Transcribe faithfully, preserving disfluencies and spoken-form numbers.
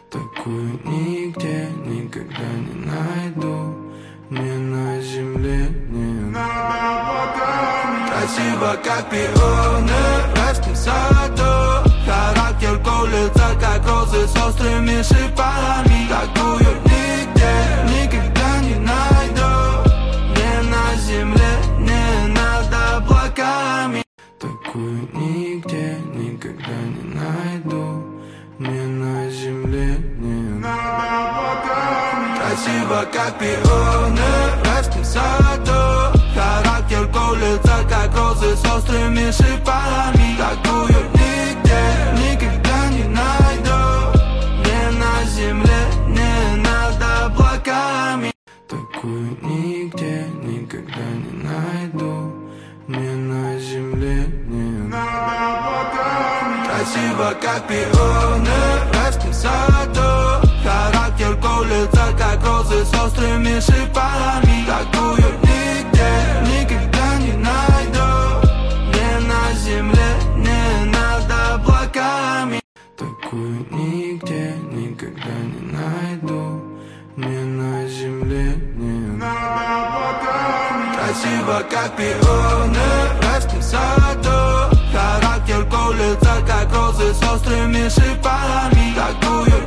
Такую нигде никогда не найду. Мне на земле не красиво, как пионы в райском саду. Характер колется, как розы с острыми шипами. Такую нигде никогда не найду. Мне на земле не над облаками. Такую нигде никогда не найду. Мне на земле не над облаками. Красиво, как пионы в райском саду. Характер колется, как розы с острыми шипами. Такую нигде никогда не найду. Мне на земле не над облаками. Такую нигде никогда не найду. Мне на земле не над облаками. Красиво, как пионы в райском саду. Характер колется, как розы с острыми шипами. Такую нигде никогда не найду. Мне на земле не над облаками. Такую нигде никогда не найду. Мне на земле не над облаками. Красиво, как пионы в райском саду. Характер колется, как розы с острыми шипами. Такую